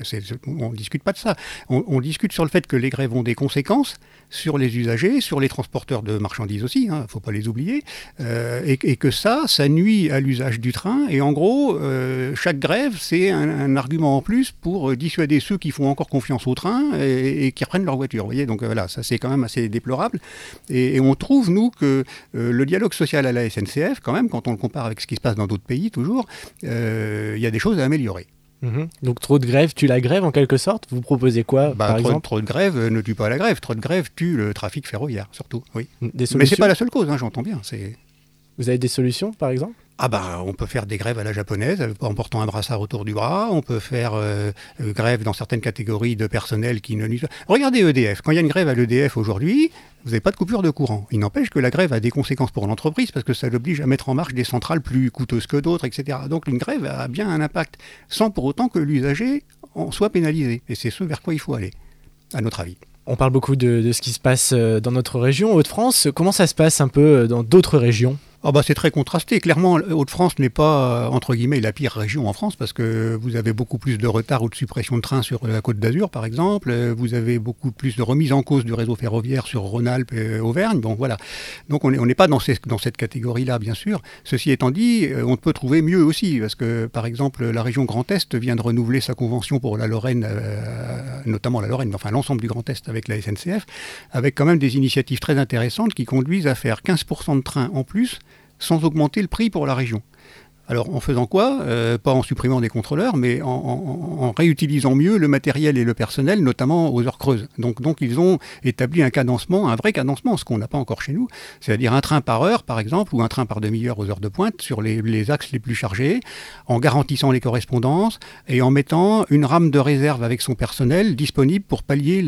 ne discute pas de ça. On discute sur le fait que les grèves ont des conséquences sur les usagers, sur les transporteurs de marchandises aussi, il ne faut pas les oublier, et que ça nuit à l'usage du train, et en gros, chaque grève, c'est un argument en plus pour dissuader ceux qui font encore confiance au train et qui reprennent leur voiture, vous voyez, donc voilà, ça c'est quand même assez déplorable, et on trouve, nous, que le dialogue social à la SNCF, quand même, quand on le compare avec ce qui se passe dans d'autres pays, toujours, il y a des choses à améliorer. Donc trop de grève tue la grève en quelque sorte. Vous proposez quoi par exemple ? Trop de grève ne tue pas la grève. Trop de grève tue le trafic ferroviaire surtout. Oui. Des solutions ? Mais c'est pas la seule cause, j'entends bien. Vous avez des solutions par exemple ? On peut faire des grèves à la japonaise en portant un brassard autour du bras. On peut faire grève dans certaines catégories de personnel qui ne nuisent pas. Regardez EDF. Quand il y a une grève à l'EDF aujourd'hui, vous n'avez pas de coupure de courant. Il n'empêche que la grève a des conséquences pour l'entreprise parce que ça l'oblige à mettre en marche des centrales plus coûteuses que d'autres, etc. Donc une grève a bien un impact sans pour autant que l'usager en soit pénalisé. Et c'est ce vers quoi il faut aller, à notre avis. On parle beaucoup de ce qui se passe dans notre région, Hauts-de-France. Comment ça se passe un peu dans d'autres régions ? C'est très contrasté. Clairement, Hauts-de-France n'est pas, entre guillemets, la pire région en France, parce que vous avez beaucoup plus de retard ou de suppression de trains sur la Côte d'Azur, par exemple. Vous avez beaucoup plus de remise en cause du réseau ferroviaire sur Rhône-Alpes et Auvergne. Bon, voilà. Donc on n'est pas dans cette catégorie-là, bien sûr. Ceci étant dit, on peut trouver mieux aussi, parce que, par exemple, la région Grand Est vient de renouveler sa convention pour la Lorraine, notamment la Lorraine, enfin l'ensemble du Grand Est avec la SNCF, avec quand même des initiatives très intéressantes qui conduisent à faire 15% de trains en plus, sans augmenter le prix pour la région. Alors en faisant quoi ? Pas en supprimant des contrôleurs, mais en réutilisant mieux le matériel et le personnel, notamment aux heures creuses. Donc ils ont établi un cadencement, un vrai cadencement, ce qu'on n'a pas encore chez nous, c'est-à-dire un train par heure par exemple, ou un train par demi-heure aux heures de pointe sur les axes les plus chargés, en garantissant les correspondances et en mettant une rame de réserve avec son personnel disponible pour pallier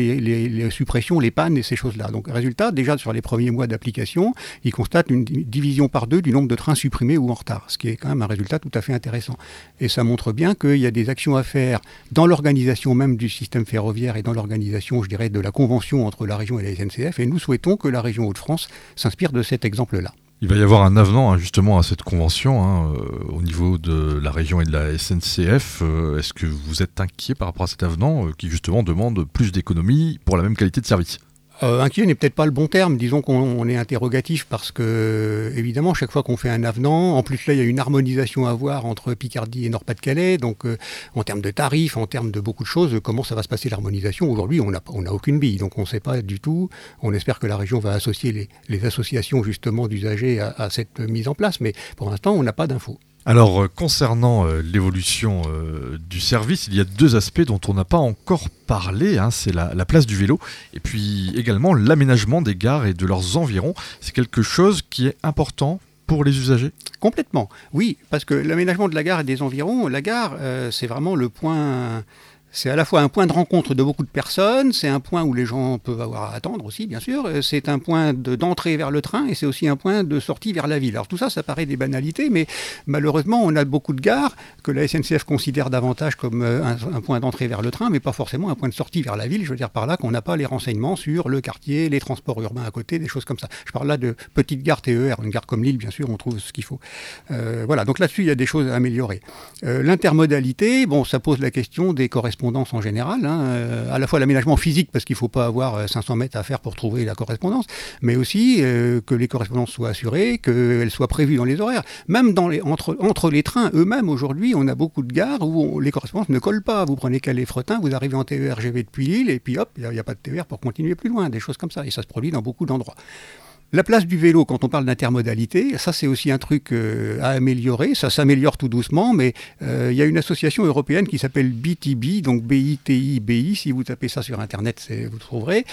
les suppressions, les pannes et ces choses-là. Donc résultat, déjà sur les premiers mois d'application, ils constatent une division par 2 du nombre de trains supprimés ou en retard, ce qui est quand même un résultat tout à fait intéressant. Et ça montre bien qu'il y a des actions à faire dans l'organisation même du système ferroviaire et dans l'organisation, je dirais, de la convention entre la région et la SNCF. Et nous souhaitons que la région Hauts-de-France s'inspire de cet exemple-là. Il va y avoir un avenant justement à cette convention au niveau de la région et de la SNCF. Est-ce que vous êtes inquiet par rapport à cet avenant qui justement demande plus d'économies pour la même qualité de service ? Inquiet n'est peut-être pas le bon terme, disons qu'on est interrogatif parce que, évidemment, chaque fois qu'on fait un avenant, en plus là il y a une harmonisation à voir entre Picardie et Nord-Pas-de-Calais, donc en termes de tarifs, en termes de beaucoup de choses, comment ça va se passer l'harmonisation ? Aujourd'hui on n'a aucune bille, donc on ne sait pas du tout. On espère que la région va associer les associations justement d'usagers à cette mise en place, mais pour l'instant on n'a pas d'infos. Alors, concernant l'évolution du service, il y a 2 aspects dont on n'a pas encore parlé, c'est la place du vélo, et puis également l'aménagement des gares et de leurs environs. C'est quelque chose qui est important pour les usagers ? Complètement, oui, parce que l'aménagement de la gare et des environs, la gare, c'est vraiment le point... C'est à la fois un point de rencontre de beaucoup de personnes, c'est un point où les gens peuvent avoir à attendre aussi, bien sûr, c'est un point d'entrée vers le train et c'est aussi un point de sortie vers la ville. Alors tout ça, ça paraît des banalités, mais malheureusement, on a beaucoup de gares que la SNCF considère davantage comme un point d'entrée vers le train, mais pas forcément un point de sortie vers la ville. Je veux dire par là qu'on n'a pas les renseignements sur le quartier, les transports urbains à côté, des choses comme ça. Je parle là de petites gares TER, une gare comme Lille, bien sûr, on trouve ce qu'il faut. Voilà, donc là-dessus, il y a des choses à améliorer. L'intermodalité, ça pose la question des correspondances en général, à la fois l'aménagement physique parce qu'il ne faut pas avoir 500 mètres à faire pour trouver la correspondance, mais aussi que les correspondances soient assurées, qu'elles soient prévues dans les horaires. Même entre les trains eux-mêmes, aujourd'hui, on a beaucoup de gares où les correspondances ne collent pas. Vous prenez Calais-Fretin, vous arrivez en TER GV depuis Lille et puis hop, il n'y a pas de TER pour continuer plus loin, des choses comme ça. Et ça se produit dans beaucoup d'endroits. La place du vélo, quand on parle d'intermodalité, ça c'est aussi un truc à améliorer, ça s'améliore tout doucement, mais il y a une association européenne qui s'appelle BTB, donc BITIBI, si vous tapez ça sur Internet, vous trouverez,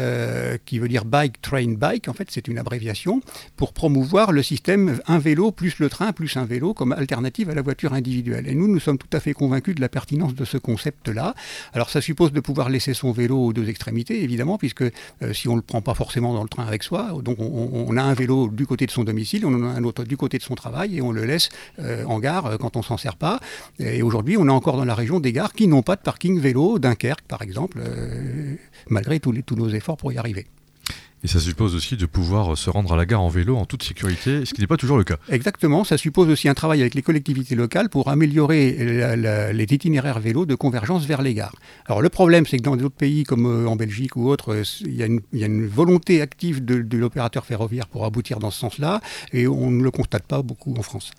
qui veut dire Bike, Train, Bike, en fait c'est une abréviation, pour promouvoir le système un vélo plus le train plus un vélo comme alternative à la voiture individuelle. Et nous sommes tout à fait convaincus de la pertinence de ce concept-là. Alors ça suppose de pouvoir laisser son vélo aux 2 extrémités, évidemment, puisque si on ne le prend pas forcément dans le train avec soi, donc on a un vélo du côté de son domicile, on en a un autre du côté de son travail et on le laisse en gare quand on ne s'en sert pas. Et aujourd'hui, on a encore dans la région des gares qui n'ont pas de parking vélo, Dunkerque par exemple, malgré tous nos efforts pour y arriver. Et ça suppose aussi de pouvoir se rendre à la gare en vélo en toute sécurité, ce qui n'est pas toujours le cas. Exactement, ça suppose aussi un travail avec les collectivités locales pour améliorer les itinéraires vélo de convergence vers les gares. Alors le problème, c'est que dans d'autres pays comme en Belgique ou autres, il y a une volonté active de l'opérateur ferroviaire pour aboutir dans ce sens-là, et on ne le constate pas beaucoup en France.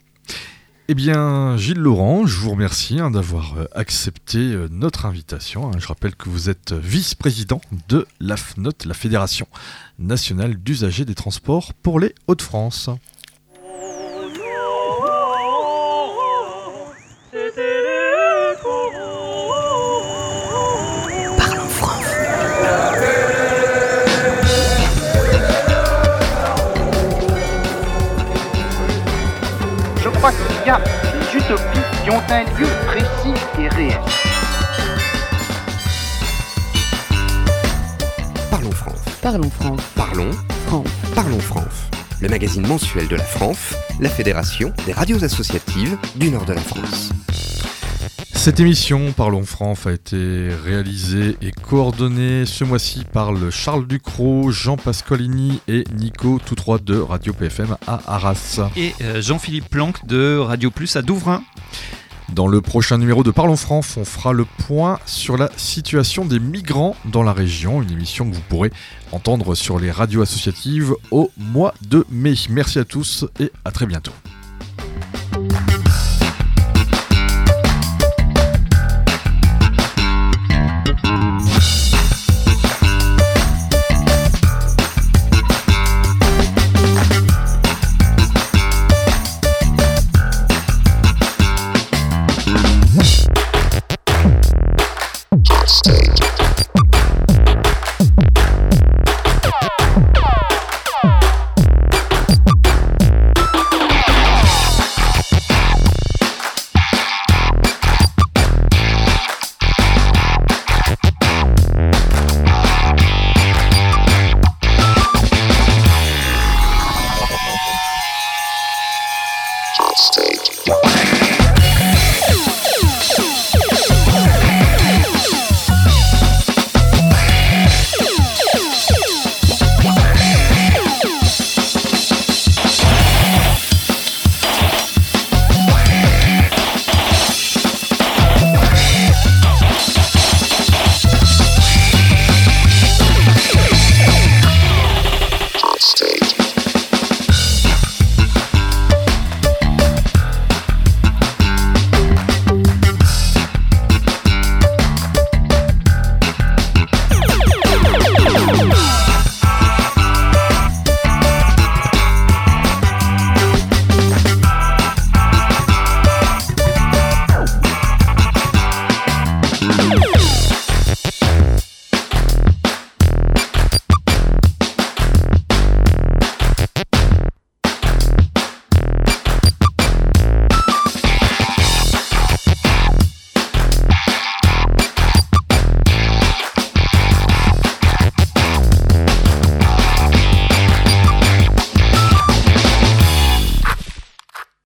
Eh bien, Gilles Laurent, je vous remercie d'avoir accepté notre invitation. Je rappelle que vous êtes vice-président de l'AFNOT, la Fédération nationale d'usagers des transports pour les Hauts-de-France. Parlons France. Je crois qu'il y a des utopies qui ont un lieu précis et réel. Parlons France. Parlons France. Parlons France. Parlons France. Le magazine mensuel de la France, la Fédération des radios associatives du nord de la France. Cette émission Parlons France a été réalisée et coordonnée ce mois-ci par Charles Ducrot, Jean Pascolini et Nico, tous trois de Radio PFM à Arras. Et Jean-Philippe Planck de Radio Plus à Douvrin. Dans le prochain numéro de Parlons France, on fera le point sur la situation des migrants dans la région, une émission que vous pourrez entendre sur les radios associatives au mois de mai. Merci à tous et à très bientôt. Stage.